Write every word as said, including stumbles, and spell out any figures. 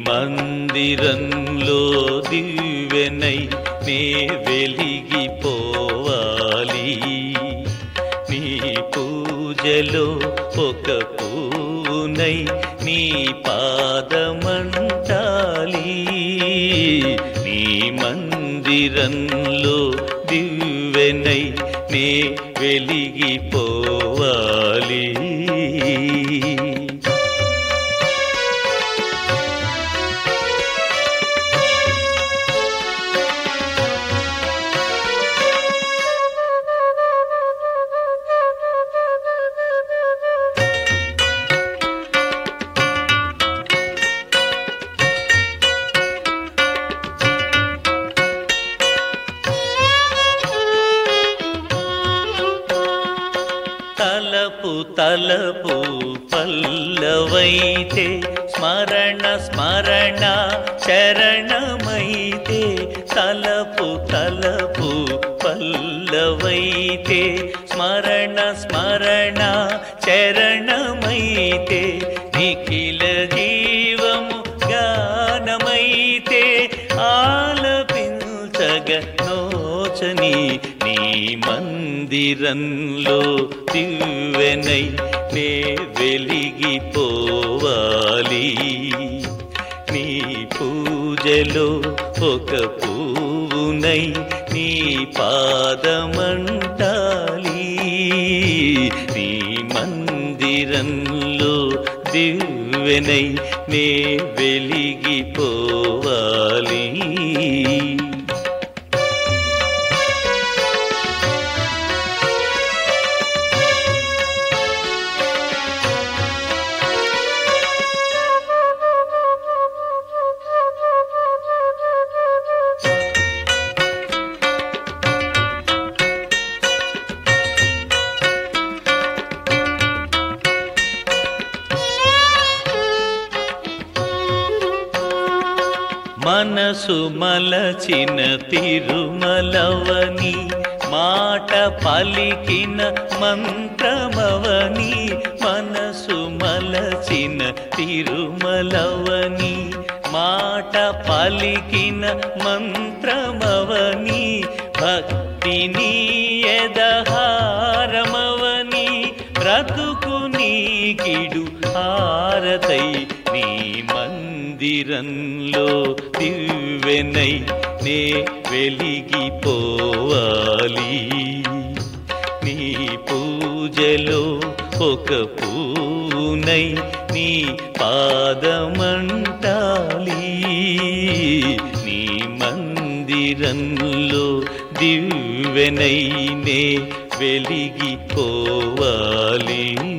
మందిరంలో దివ్వెనై నే వెలిగిపోవాలి. నీ పూజలో ఒక పూనై నీ పాదమంటాలి. నీ మందిరంలో దివ్వెనై నే వెలిగిపోవాలి. తలపు తలపు పల్లవైతే స్మరణ స్మరణ చరణమైతే. తలపు తలపు పల్లవైతే స్మరణ స్మరణ చరణమైతే. నిఖిల జీవము గానమైతే ఆలపించగ నోచని నీ మందిరంలో దివ్వెనై నే వెలిగిపోవాలి. నీ పూజలో ఒక పూనై నీ పాదమంటాలి. నీ మందిరంలో దివ్వెనై నే వెలిగిపోవాలి. మనసు మలచిన తిరుమలవని మాట పలికిన మంత్రమవని. మనసు మలచిన తిరుమలవని మాట పలికిన మంత్రమవని. భక్తిని ఎదహారమవని బ్రతుకు నీకిడు హారతై. నీ మందిరంలో దివ్వెనై నే వెలిగిపోవాలి. నీ పూజలో ఒక పూనై నీ పాదమంటాలి. నీ మందిరంలో దివ్వెనై నే వెలిగిపోవాలి.